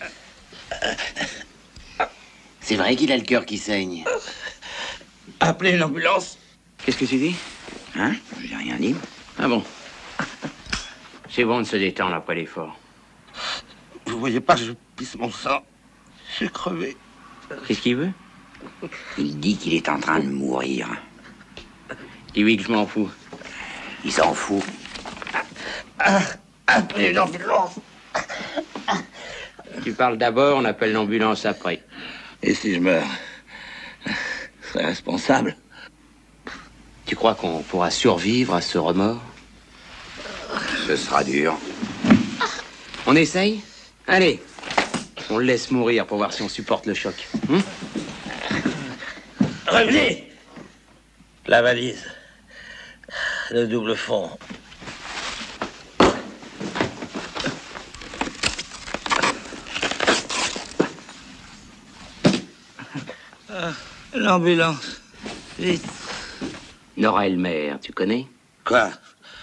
C'est vrai qu'il a le cœur qui saigne. Appelez l'ambulance. Qu'est-ce que tu dis? Hein? J'ai rien dit. Ah bon? C'est bon de se détendre après l'effort. Vous voyez pas, je pisse mon sang. Je suis crevé. Qu'est-ce qu'il veut? Il dit qu'il est en train de mourir. Dis-lui que je m'en fous. Il s'en fout. Appelez l'ambulance. Tu parles d'abord, on appelle l'ambulance après. Et si je meurs, je serai responsable. Tu crois qu'on pourra survivre à ce remords? Ce sera dur. On essaye? Allez, on le laisse mourir pour voir si on supporte le choc. Revenez! La valise. Le double fond. L'ambulance. Vite. Nora Elmer, tu connais? Quoi?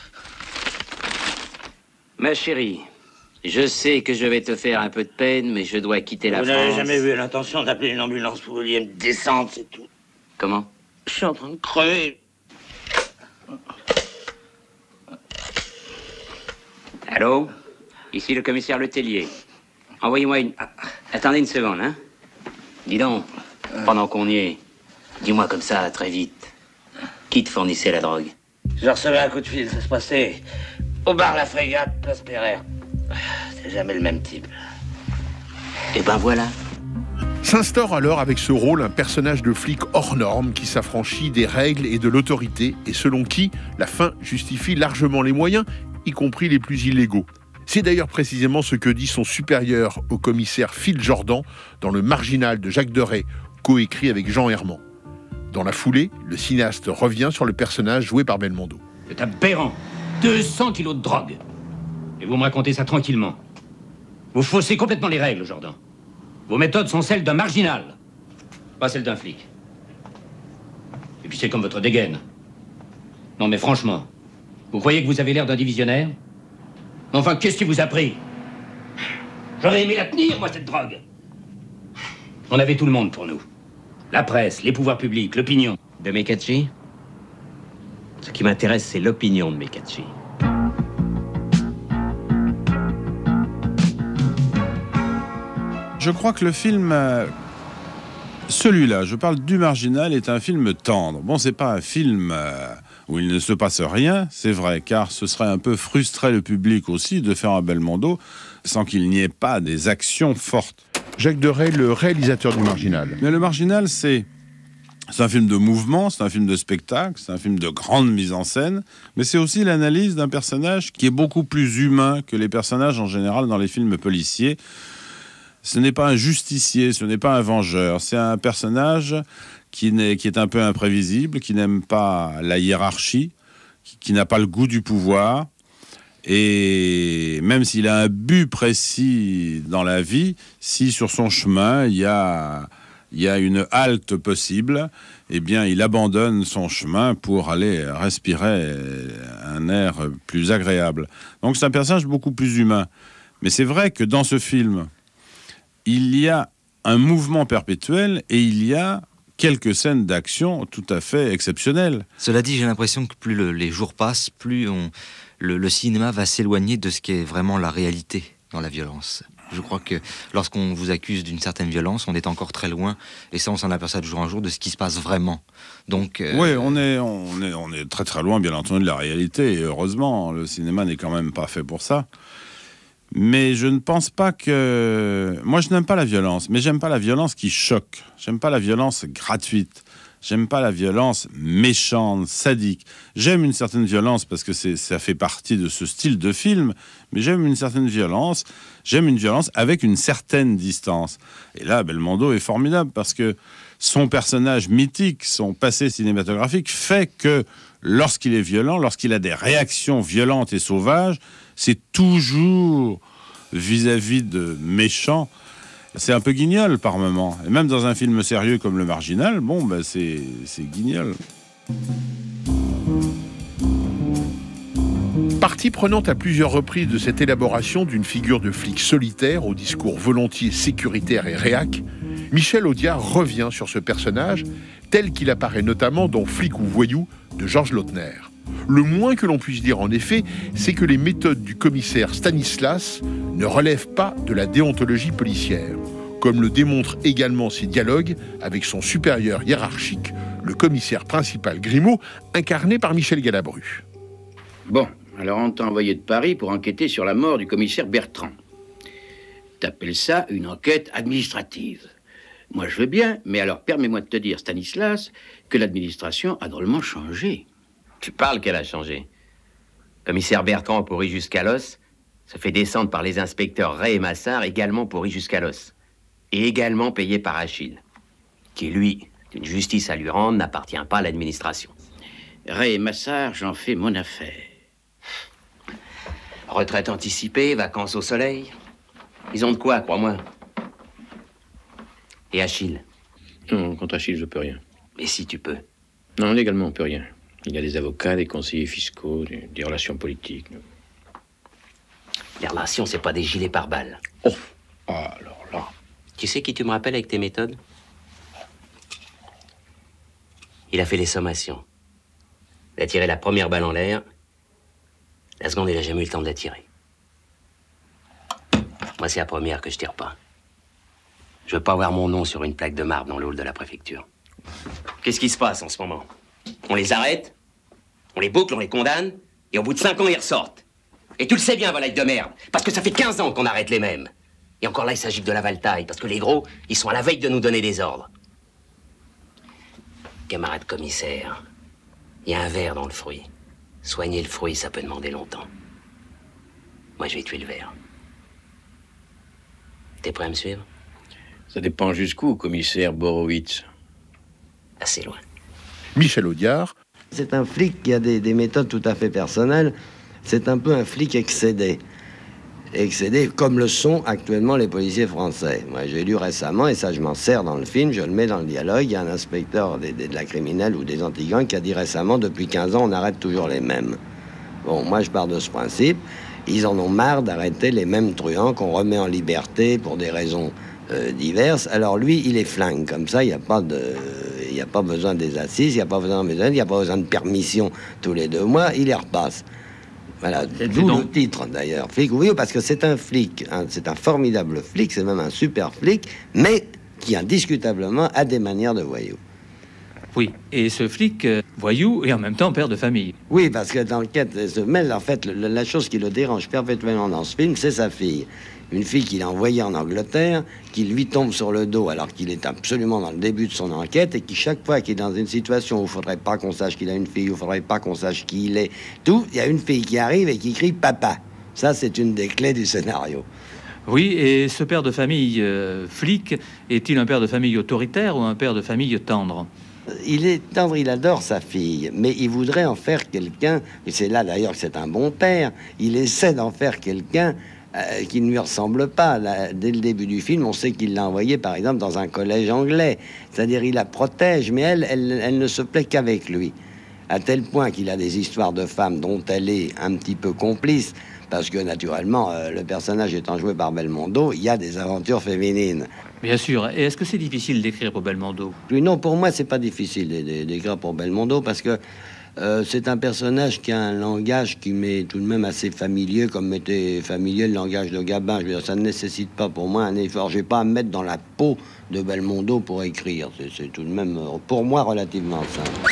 Ma chérie, je sais que je vais te faire un peu de peine, mais je dois quitter la Vous France. n'avez jamais eu l'intention d'appeler une ambulance, vous vouliez me descendre, c'est tout. Comment? Je suis en train de crever. Allô? Ici le commissaire Letellier. Envoyez-moi une... Attendez une seconde, hein? Dis donc, pendant qu'on y est, dis-moi comme ça, très vite. Qui te fournissait la drogue? Je recevais un coup de fil, ça se passait au bar La Frégate, place Pereire. C'est jamais le même type. Et ben voilà. S'instaure alors avec ce rôle un personnage de flic hors norme qui s'affranchit des règles et de l'autorité et selon qui la fin justifie largement les moyens, y compris les plus illégaux. C'est d'ailleurs précisément ce que dit son supérieur au commissaire Phil Jordan dans Le Marginal de Jacques Deray, coécrit avec Jean Herman. Dans la foulée, le cinéaste revient sur le personnage joué par Belmondo. C'est aberrant. 200 kilos de drogue. Et vous me racontez ça tranquillement. Vous faussez complètement les règles, Jordan. Vos méthodes sont celles d'un marginal, pas celles d'un flic. Et puis c'est comme votre dégaine. Non mais franchement, vous croyez que vous avez l'air d'un divisionnaire? Enfin, qu'est-ce qui vous a pris? J'aurais aimé la tenir, moi, cette drogue. On avait tout le monde pour nous. La presse, les pouvoirs publics, l'opinion. De Mekachi? Ce qui m'intéresse, c'est l'opinion de Mekachi. Je crois que le film, celui-là, je parle du Marginal, est un film tendre. Bon, c'est pas un film où il ne se passe rien, c'est vrai, car ce serait un peu frustrer le public aussi de faire un Belmondo sans qu'il n'y ait pas des actions fortes. Jacques Deray, le réalisateur du Marginal. Mais le Marginal, c'est un film de mouvement, c'est un film de spectacle, c'est un film de grande mise en scène, mais c'est aussi l'analyse d'un personnage qui est beaucoup plus humain que les personnages en général dans les films policiers. Ce n'est pas un justicier, ce n'est pas un vengeur, c'est un personnage qui est un peu imprévisible, qui n'aime pas la hiérarchie, qui n'a pas le goût du pouvoir. Et même s'il a un but précis dans la vie, si sur son chemin, il y a une halte possible, eh bien, il abandonne son chemin pour aller respirer un air plus agréable. Donc, c'est un personnage beaucoup plus humain. Mais c'est vrai que dans ce film, il y a un mouvement perpétuel et il y a quelques scènes d'action tout à fait exceptionnelles. Cela dit, j'ai l'impression que plus les jours passent, plus le cinéma va s'éloigner de ce qui est vraiment la réalité dans la violence. Je crois que lorsqu'on vous accuse d'une certaine violence, on est encore très loin, et ça on s'en aperçoit de jour en jour, de ce qui se passe vraiment. Donc, oui, on est très très loin bien entendu de la réalité, et heureusement, le cinéma n'est quand même pas fait pour ça. Mais je ne pense pas que... Moi, je n'aime pas la violence, mais j'aime pas la violence qui choque. J'aime pas la violence gratuite. J'aime pas la violence méchante, sadique. J'aime une certaine violence parce que ça fait partie de ce style de film, mais j'aime une certaine violence. J'aime une violence avec une certaine distance. Et là, Belmondo est formidable parce que son personnage mythique, son passé cinématographique fait que lorsqu'il est violent, lorsqu'il a des réactions violentes et sauvages, c'est toujours vis-à-vis de méchants. C'est un peu guignol par moments. Et même dans un film sérieux comme Le Marginal, c'est guignol. Partie prenante à plusieurs reprises de cette élaboration d'une figure de flic solitaire au discours volontiers sécuritaire et réac, Michel Audiard revient sur ce personnage tel qu'il apparaît notamment dans Flic ou voyou de Georges Lautner. Le moins que l'on puisse dire en effet, c'est que les méthodes du commissaire Stanislas ne relèvent pas de la déontologie policière, comme le démontrent également ses dialogues avec son supérieur hiérarchique, le commissaire principal Grimaud, incarné par Michel Galabru. Bon, alors on t'a envoyé de Paris pour enquêter sur la mort du commissaire Bertrand. T'appelles ça une enquête administrative. Moi, je veux bien, mais alors permets-moi de te dire, Stanislas, que l'administration a drôlement changé. Tu parles qu'elle a changé. Commissaire Bertrand pourri jusqu'à l'os se fait descendre par les inspecteurs Ray et Massard, également pourri jusqu'à l'os. Et également payé par Achille, qui, lui, d'une justice à lui rendre, n'appartient pas à l'administration. Ray et Massard, j'en fais mon affaire. Retraite anticipée, vacances au soleil. Ils ont de quoi, crois-moi. Et Achille? Non, contre Achille, je peux rien. Mais si tu peux. Non, légalement, on peut rien. Il y a des avocats, des conseillers fiscaux, des relations politiques. Les relations, c'est pas des gilets pare-balles. Oh, alors là... Tu sais qui tu me rappelles avec tes méthodes? Il a fait les sommations. Il a tiré la première balle en l'air. La seconde, il a jamais eu le temps de la tirer. Moi, c'est la première que je tire pas. Je veux pas avoir mon nom sur une plaque de marbre dans le hall de la préfecture. Qu'est-ce qui se passe en ce moment? On les arrête, on les boucle, on les condamne, et au bout de 5 ans, ils ressortent. Et tu le sais bien, volaille de merde, parce que ça fait 15 ans qu'on arrête les mêmes. Et encore là, il s'agit que de la valetaille, parce que les gros, ils sont à la veille de nous donner des ordres. Camarade commissaire, il y a un ver dans le fruit. Soigner le fruit, ça peut demander longtemps. Moi, je vais tuer le ver. T'es prêt à me suivre? Ça dépend jusqu'où, commissaire Borowitz. Assez loin. Michel Audiard. C'est un flic qui a des méthodes tout à fait personnelles. C'est un peu un flic excédé. Excédé comme le sont actuellement les policiers français. Moi, j'ai lu récemment, et ça je m'en sers dans le film, je le mets dans le dialogue, il y a un inspecteur de la criminelle ou des anti-gangs qui a dit récemment, depuis 15 ans, on arrête toujours les mêmes. Bon, moi je pars de ce principe. Ils en ont marre d'arrêter les mêmes truands qu'on remet en liberté pour des raisons diverses. Alors lui, il est flingue. Comme ça, il n'y a pas besoin des assises, il n'y a pas besoin de permission tous les 2 mois, il les repasse. Voilà, d'où le titre d'ailleurs, flic ou voyou, parce que c'est un flic, hein, c'est un formidable flic, c'est même un super flic, mais qui indiscutablement a des manières de voyou. Oui, et ce flic voyou et en même temps père de famille. Oui, parce que dans le cas, mais en fait, la chose qui le dérange perpétuellement dans ce film, c'est sa fille. Une fille qu'il a envoyée en Angleterre, qui lui tombe sur le dos alors qu'il est absolument dans le début de son enquête et qui, chaque fois qu'il est dans une situation où il faudrait pas qu'on sache qu'il a une fille, où il faudrait pas qu'on sache qui il est, tout, il y a une fille qui arrive et qui crie « Papa ». Ça, c'est une des clés du scénario. Oui, et ce père de famille flic, est-il un père de famille autoritaire ou un père de famille tendre? Il est tendre, il adore sa fille, mais il voudrait en faire quelqu'un, et c'est là d'ailleurs que c'est un bon père, il essaie d'en faire quelqu'un qui ne lui ressemble pas. Là, dès le début du film, on sait qu'il l'a envoyée, par exemple, dans un collège anglais. C'est-à-dire, il la protège, mais elle ne se plaît qu'avec lui. À tel point qu'il a des histoires de femmes dont elle est un petit peu complice, parce que, naturellement, le personnage étant joué par Belmondo, il y a des aventures féminines. Bien sûr. Et est-ce que c'est difficile d'écrire pour Belmondo? Non, pour moi, c'est pas difficile d'écrire pour Belmondo, parce que c'est un personnage qui a un langage qui m'est tout de même assez familier, comme était familier le langage de Gabin. Je veux dire, ça ne nécessite pas pour moi un effort. J'ai pas à me mettre dans la peau de Belmondo pour écrire. C'est tout de même, pour moi, relativement simple.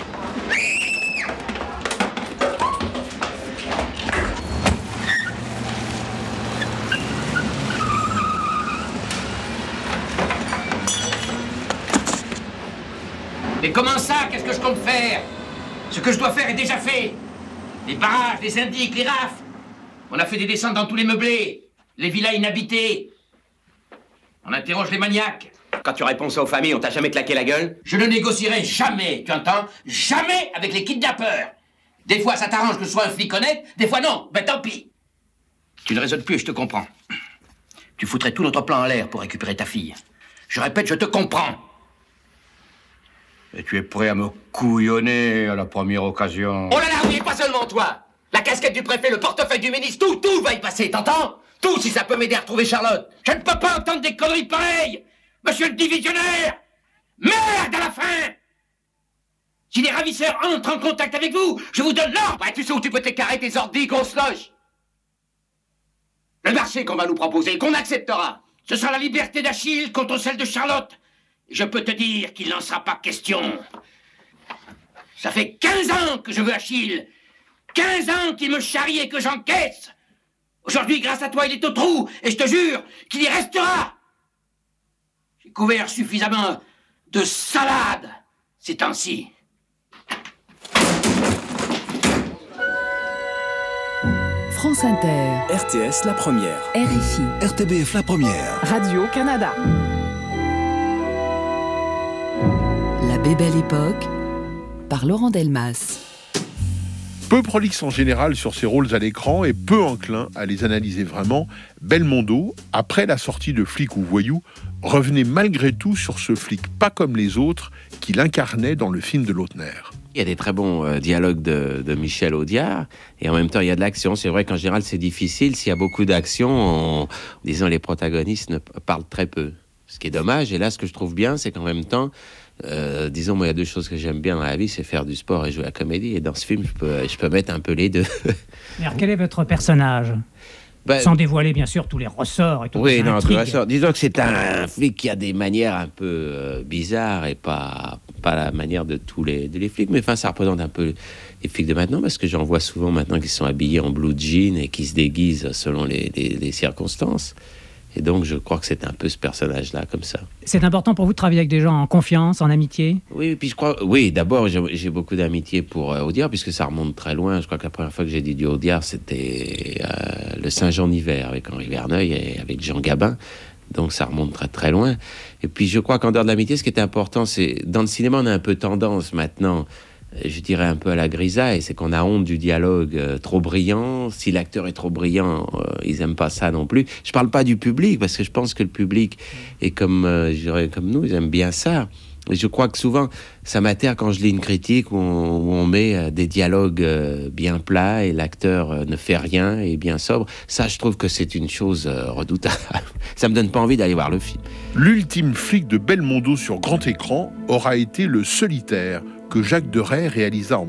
Mais comment ça? Qu'est-ce que je compte faire? Ce que je dois faire est déjà fait. Les barrages, les indiques, les rafles. On a fait des descentes dans tous les meublés, les villas inhabitées. On interroge les maniaques. Quand tu réponds ça aux familles, on t'a jamais claqué la gueule? Je ne négocierai jamais, tu entends? Jamais avec les kidnappeurs. Des fois, ça t'arrange que je sois un flic honnête, des fois non. Ben tant pis. Tu ne raisonnes plus, je te comprends. Tu foutrais tout notre plan en l'air pour récupérer ta fille. Je répète, je te comprends. Et tu es prêt à me couillonner à la première occasion. Oh là là, oui, pas seulement toi! La casquette du préfet, le portefeuille du ministre, tout va y passer, t'entends? Tout, si ça peut m'aider à retrouver Charlotte. Je ne peux pas entendre des conneries pareilles, monsieur le divisionnaire! Merde à la fin! Si les ravisseurs entrent en contact avec vous, je vous donne l'ordre! Ouais, tu sais où tu peux t'écarrer tes ordis, grosse loge? Le marché qu'on va nous proposer et qu'on acceptera, ce sera la liberté d'Achille contre celle de Charlotte. Je peux te dire qu'il n'en sera pas question. Ça fait 15 ans que je veux Achille. 15 ans qu'il me charrie et que j'encaisse. Aujourd'hui, grâce à toi, il est au trou, et je te jure qu'il y restera. J'ai couvert suffisamment de salade ces temps-ci. France Inter, RTS La Première, RFI, RTBF La Première, Radio-Canada. La Bébelle Époque, par Laurent Delmas. Peu prolixe en général sur ses rôles à l'écran et peu enclin à les analyser vraiment, Belmondo, après la sortie de Flic ou Voyou, revenait malgré tout sur ce flic pas comme les autres qu'il incarnait dans le film de Lautner. Il y a des très bons dialogues de Michel Audiard, et en même temps il y a de l'action. C'est vrai qu'en général c'est difficile, s'il y a beaucoup d'action, disons les protagonistes ne parlent très peu. Ce qui est dommage, et là ce que je trouve bien, c'est qu'en même temps, disons, moi il y a deux choses que j'aime bien dans la vie, c'est faire du sport et jouer à la comédie, et dans ce film je peux mettre un peu les deux. Alors quel est votre personnage ? Sans dévoiler bien sûr tous les ressorts et tout. Oui, non, tous les ressorts. Disons que c'est un flic qui a des manières un peu bizarres et pas la manière de tous les flics, mais enfin ça représente un peu les flics de maintenant, parce que j'en vois souvent maintenant qui sont habillés en blue jean et qui se déguisent selon les circonstances. Et donc je crois que c'est un peu ce personnage-là comme ça. C'est important pour vous de travailler avec des gens en confiance, en amitié ? Oui, puis je crois, oui, d'abord j'ai beaucoup d'amitié pour Audiard, puisque ça remonte très loin. Je crois que la première fois que j'ai dit du Audiard, c'était le Saint-Jean d'hiver avec Henri Verneuil et avec Jean Gabin. Donc ça remonte très très loin. Et puis je crois qu'en dehors de l'amitié, ce qui est important, c'est dans le cinéma, on a un peu tendance maintenant, je dirais un peu à la grisaille, c'est qu'on a honte du dialogue trop brillant. Si l'acteur est trop brillant, ils aiment pas ça non plus. Je parle pas du public, parce que je pense que le public est comme nous, ils aiment bien ça. Et je crois que souvent, ça m'atterre quand je lis une critique où on met des dialogues bien plats et l'acteur ne fait rien et bien sobre. Ça, je trouve que c'est une chose redoutable. Ça me donne pas envie d'aller voir le film. L'ultime flic de Belmondo sur grand écran aura été Le Solitaire, que Jacques Deray réalisa en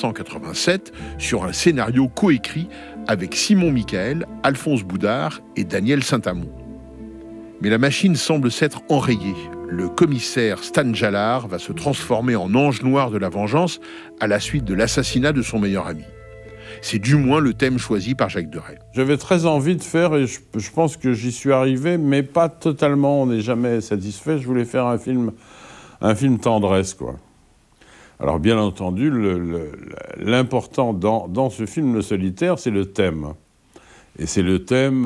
1987 sur un scénario coécrit avec Simon Michael, Alphonse Boudard et Daniel Saint-Amand. Mais la machine semble s'être enrayée. Le commissaire Stan Jalard va se transformer en ange noir de la vengeance à la suite de l'assassinat de son meilleur ami. C'est du moins le thème choisi par Jacques Deray. J'avais très envie de faire, et je pense que j'y suis arrivé, mais pas totalement, on n'est jamais satisfait. Je voulais faire un film tendresse, quoi. Alors bien entendu, l'important dans ce film, Le Solitaire, c'est le thème. Et c'est le thème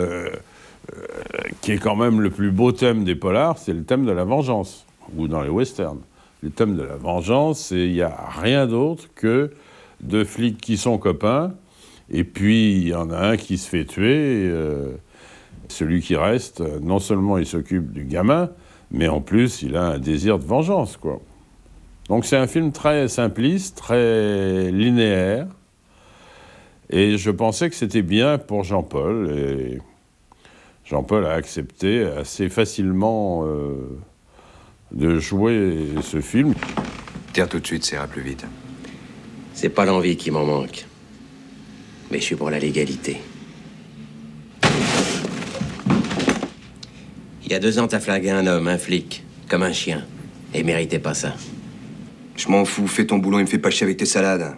qui est quand même le plus beau thème des polars, c'est le thème de la vengeance, ou dans les westerns. Le thème de la vengeance, il n'y a rien d'autre que deux flics qui sont copains, et puis il y en a un qui se fait tuer, celui qui reste, non seulement il s'occupe du gamin, mais en plus il a un désir de vengeance, quoi. Donc c'est un film très simpliste, très linéaire, et je pensais que c'était bien pour Jean-Paul, et Jean-Paul a accepté assez facilement de jouer ce film. Tire tout de suite, ça ira plus vite. C'est pas l'envie qui m'en manque, mais je suis pour la légalité. Il y a 2 ans, t'as flingué un homme, un flic, comme un chien, et il méritait pas ça. Je m'en fous, fais ton boulot et me fais pas chier avec tes salades.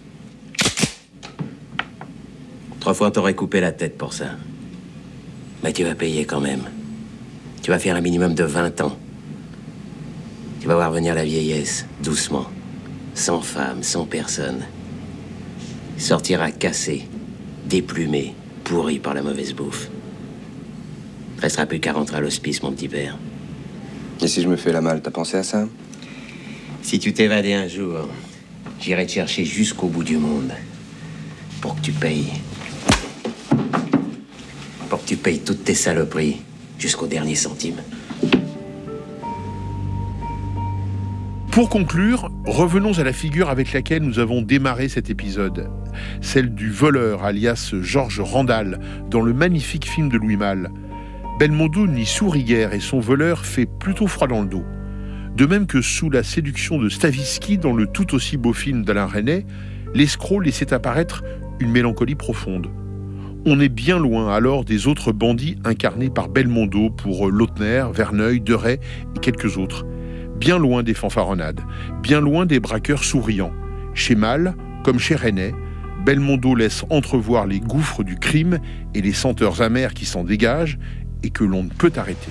3 fois, t'aurais coupé la tête pour ça. Mais tu vas payer quand même. Tu vas faire un minimum de 20 ans. Tu vas voir venir la vieillesse, doucement. Sans femme, sans personne. Sortira cassé, déplumé, pourri par la mauvaise bouffe. Restera plus qu'à rentrer à l'hospice, mon petit père. Et si je me fais la malle, t'as pensé à ça? Si tu t'évadais un jour, j'irai te chercher jusqu'au bout du monde. Pour que tu payes. Pour que tu payes toutes tes saloperies, jusqu'au dernier centime. Pour conclure, revenons à la figure avec laquelle nous avons démarré cet épisode. Celle du voleur, alias Georges Randal, dans le magnifique film de Louis Malle. Belmondo n'y sourit guère et son voleur fait plutôt froid dans le dos. De même que sous la séduction de Stavisky dans le tout aussi beau film d'Alain Resnais, l'escroc laissait apparaître une mélancolie profonde. On est bien loin alors des autres bandits incarnés par Belmondo pour Lautner, Verneuil, Deray et quelques autres. Bien loin des fanfaronnades, bien loin des braqueurs souriants. Chez Malle, comme chez Resnais, Belmondo laisse entrevoir les gouffres du crime et les senteurs amères qui s'en dégagent et que l'on ne peut arrêter.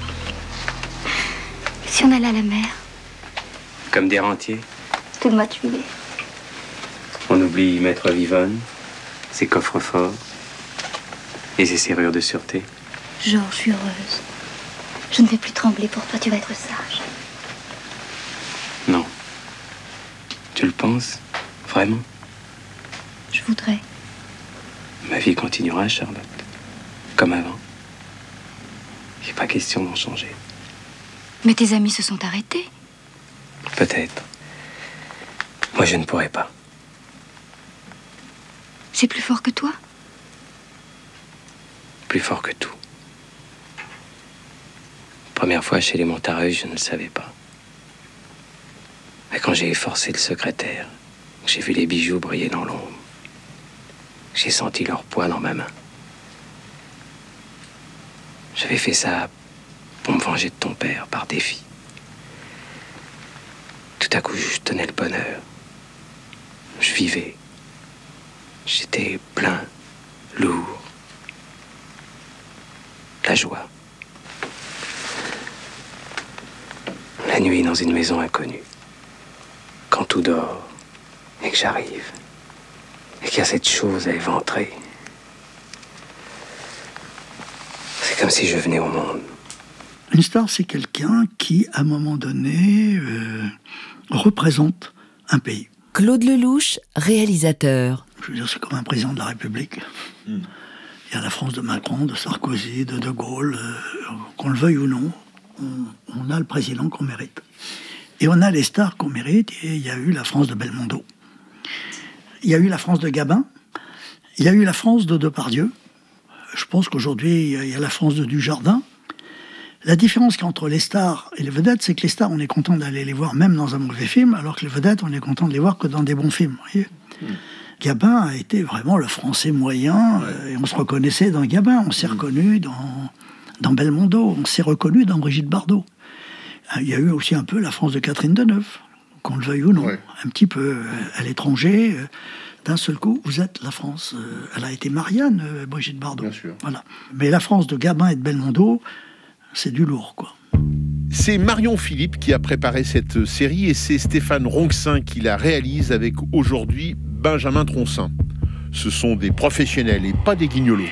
Si on allait à la mer? Comme des rentiers. Tout le mois de juillet. On oublie Maître Vivonne, ses coffres-forts et ses serrures de sûreté. Georges, je suis heureuse. Je ne vais plus trembler pour toi, tu vas être sage. Non. Tu le penses? Vraiment? Je voudrais. Ma vie continuera, Charlotte. Comme avant. Il n'est pas question d'en changer. Mais tes amis se sont arrêtés. Peut-être. Moi, je ne pourrais pas. C'est plus fort que toi? Plus fort que tout. Première fois chez les Montareuil, je ne le savais pas. Mais quand j'ai efforcé le secrétaire, j'ai vu les bijoux briller dans l'ombre. J'ai senti leur poids dans ma main. J'avais fait ça pour me venger de ton père, par défi. Tout à coup, je tenais le bonheur. Je vivais. J'étais plein, lourd. La joie. La nuit dans une maison inconnue. Quand tout dort et que j'arrive. Et qu'il y a cette chose à éventrer. C'est comme si je venais au monde. Une star, c'est quelqu'un qui, à un moment donné, représente un pays. Claude Lelouch, réalisateur. Je veux dire, c'est comme un président de la République. Il y a la France de Macron, de Sarkozy, de Gaulle. Qu'on le veuille ou non, on a le président qu'on mérite. Et on a les stars qu'on mérite. Et il y a eu la France de Belmondo. Il y a eu la France de Gabin. Il y a eu la France de Depardieu. Je pense qu'aujourd'hui, il y a la France de Dujardin. La différence entre les stars et les vedettes, c'est que les stars, on est content d'aller les voir même dans un mauvais film, alors que les vedettes, on est content de les voir que dans des bons films. Vous voyez Gabin a été vraiment le français moyen, et on se reconnaissait dans Gabin, on s'est reconnu dans Belmondo, on s'est reconnu dans Brigitte Bardot. Il y a eu aussi un peu la France de Catherine Deneuve, qu'on le veuille ou non, un petit peu à l'étranger. D'un seul coup, vous êtes la France. Elle a été Marianne, Brigitte Bardot. Bien sûr. Voilà. Mais la France de Gabin et de Belmondo, c'est du lourd, quoi. C'est Marion Philippe qui a préparé cette série et c'est Stéphane Ronxin qui la réalise avec aujourd'hui Benjamin Troncin. Ce sont des professionnels et pas des guignolos.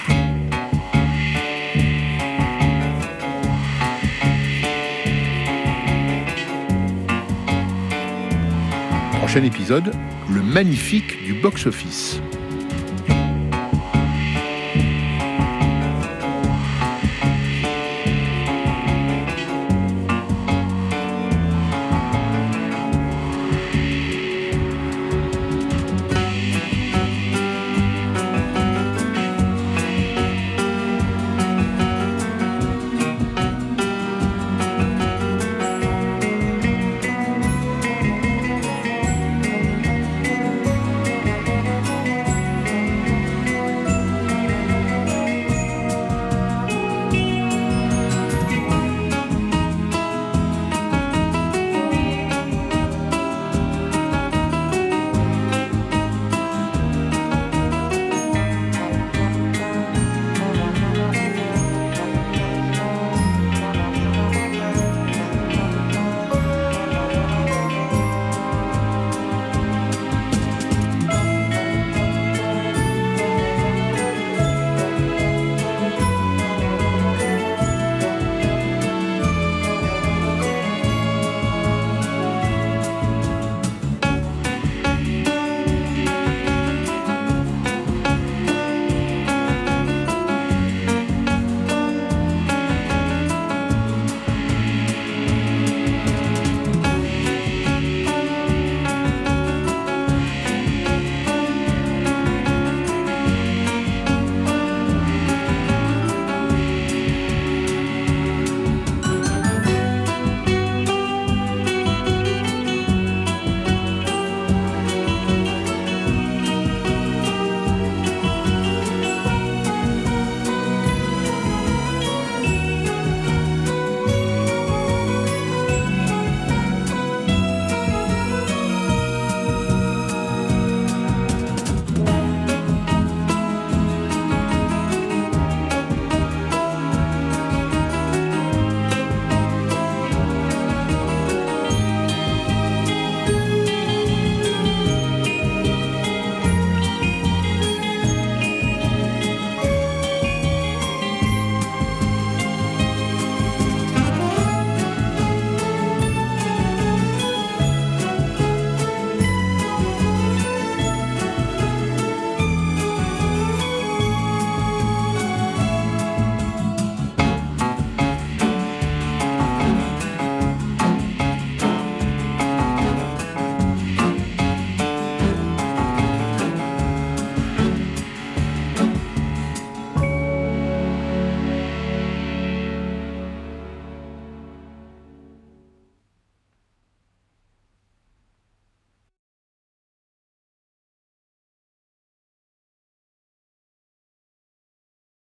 Prochain épisode, le magnifique du box-office.